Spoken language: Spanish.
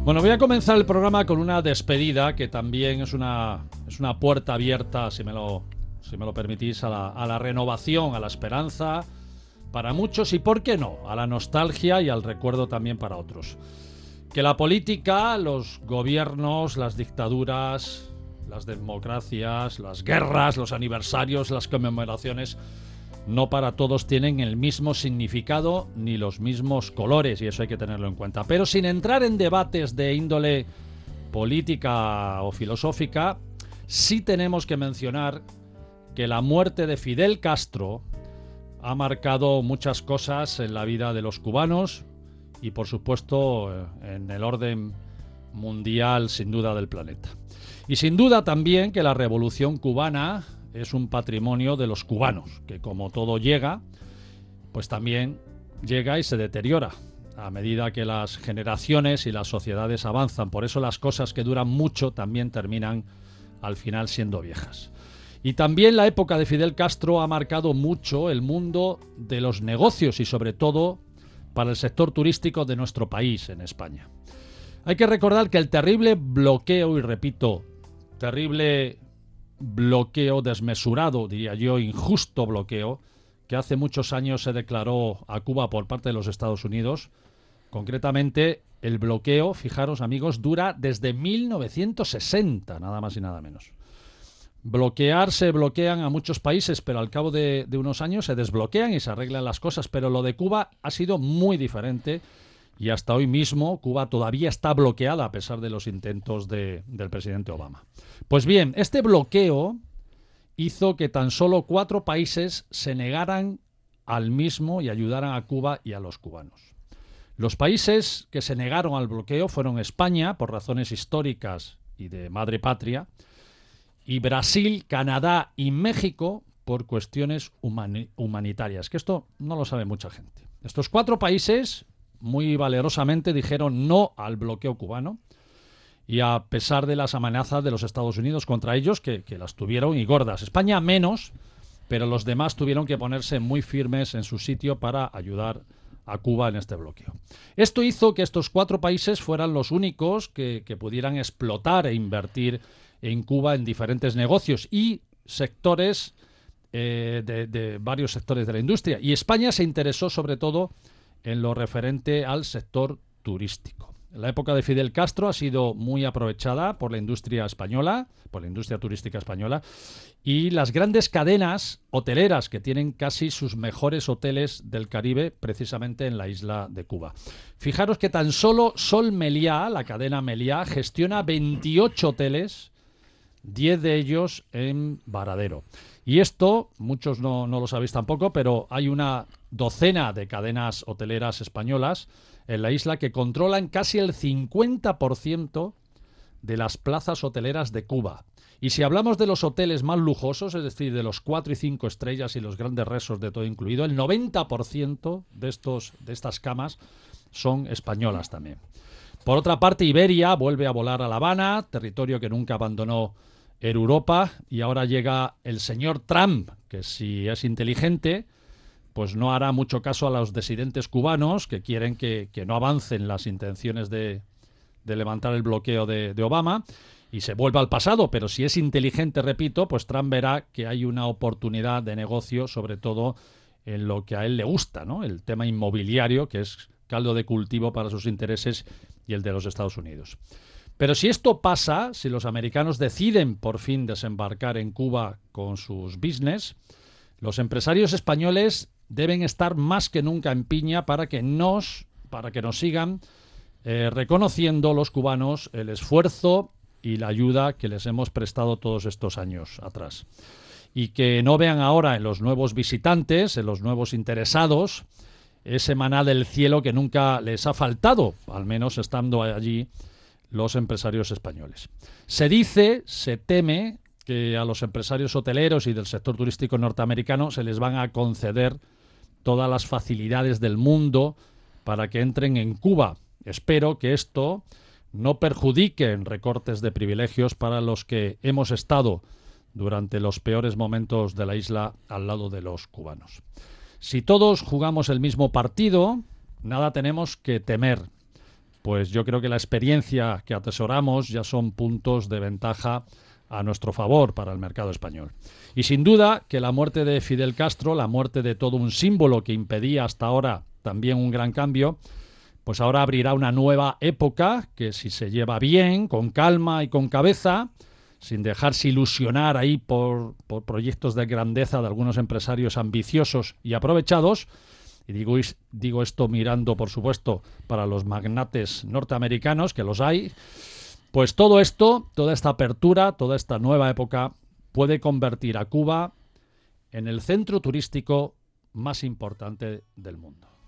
Bueno, voy a comenzar el programa con una despedida que también es una puerta abierta, si me lo permitís, a la renovación, a la esperanza para muchos y, ¿por qué no?, a la nostalgia y al recuerdo también para otros. Que la política, los gobiernos, las dictaduras, las democracias, las guerras, los aniversarios, las conmemoraciones, no para todos tienen el mismo significado ni los mismos colores, y eso hay que tenerlo en cuenta. Pero sin entrar en debates de índole política o filosófica, sí tenemos que mencionar que la muerte de Fidel Castro ha marcado muchas cosas en la vida de los cubanos y, por supuesto, en el orden mundial, sin duda, del planeta. Y sin duda también que la Revolución Cubana es un patrimonio de los cubanos, que como todo llega, pues también llega y se deteriora a medida que las generaciones y las sociedades avanzan. Por eso las cosas que duran mucho también terminan al final siendo viejas. Y también la época de Fidel Castro ha marcado mucho el mundo de los negocios y sobre todo para el sector turístico de nuestro país, en España. Hay que recordar que el terrible bloqueo, y repito, terrible bloqueo desmesurado, diría yo, injusto bloqueo, que hace muchos años se declaró a Cuba por parte de los Estados Unidos. Concretamente, el bloqueo, fijaros amigos, dura desde 1960, nada más y nada menos. Se bloquean a muchos países, pero al cabo de unos años se desbloquean y se arreglan las cosas, pero lo de Cuba ha sido muy diferente. Y hasta hoy mismo Cuba todavía está bloqueada a pesar de los intentos del presidente Obama. Pues bien, este bloqueo hizo que tan solo 4 países se negaran al mismo y ayudaran a Cuba y a los cubanos. Los países que se negaron al bloqueo fueron España, por razones históricas y de madre patria, y Brasil, Canadá y México por cuestiones humanitarias, que esto no lo sabe mucha gente. Estos 4 países muy valerosamente dijeron no al bloqueo cubano, y a pesar de las amenazas de los Estados Unidos contra ellos, que las tuvieron y gordas. España menos, pero los demás tuvieron que ponerse muy firmes en su sitio para ayudar a Cuba en este bloqueo. Esto hizo que estos 4 países fueran los únicos que pudieran explotar e invertir en Cuba en diferentes negocios y sectores, de varios sectores de la industria. Y España se interesó sobre todo en lo referente al sector turístico. La época de Fidel Castro ha sido muy aprovechada por la industria española, por la industria turística española, y las grandes cadenas hoteleras que tienen casi sus mejores hoteles del Caribe precisamente en la isla de Cuba. Fijaros que tan solo Sol Meliá, la cadena Meliá, gestiona 28 hoteles, 10 de ellos en Varadero. Y esto, muchos no lo sabéis tampoco, pero hay una docena de cadenas hoteleras españolas en la isla que controlan casi el 50% de las plazas hoteleras de Cuba. Y si hablamos de los hoteles más lujosos, es decir, de los 4 y 5 estrellas y los grandes resorts de todo incluido, el 90% de estas camas son españolas también. Por otra parte, Iberia vuelve a volar a La Habana, territorio que nunca abandonó Europa, y ahora llega el señor Trump, que si es inteligente, pues no hará mucho caso a los disidentes cubanos que quieren que no avancen las intenciones de levantar el bloqueo de Obama y se vuelva al pasado. Pero si es inteligente, repito, pues Trump verá que hay una oportunidad de negocio, sobre todo en lo que a él le gusta, ¿no? El tema inmobiliario, que es caldo de cultivo para sus intereses y el de los Estados Unidos. Pero si esto pasa, si los americanos deciden por fin desembarcar en Cuba con sus business, los empresarios españoles deben estar más que nunca en piña para que nos sigan reconociendo los cubanos el esfuerzo y la ayuda que les hemos prestado todos estos años atrás. Y que no vean ahora en los nuevos visitantes, en los nuevos interesados, ese maná del cielo que nunca les ha faltado, al menos estando allí los empresarios españoles. Se teme que a los empresarios hoteleros y del sector turístico norteamericano se les van a conceder todas las facilidades del mundo para que entren en Cuba. Espero que esto no perjudique en recortes de privilegios para los que hemos estado durante los peores momentos de la isla al lado de los cubanos. Si todos jugamos el mismo partido, nada tenemos que temer. pues yo creo que la experiencia que atesoramos ya son puntos de ventaja a nuestro favor para el mercado español. Y sin duda que la muerte de Fidel Castro, la muerte de todo un símbolo que impedía hasta ahora también un gran cambio, pues ahora abrirá una nueva época que, si se lleva bien, con calma y con cabeza, sin dejarse ilusionar ahí por proyectos de grandeza de algunos empresarios ambiciosos y aprovechados, y digo esto mirando, por supuesto, para los magnates norteamericanos, que los hay, pues todo esto, toda esta apertura, toda esta nueva época puede convertir a Cuba en el centro turístico más importante del mundo.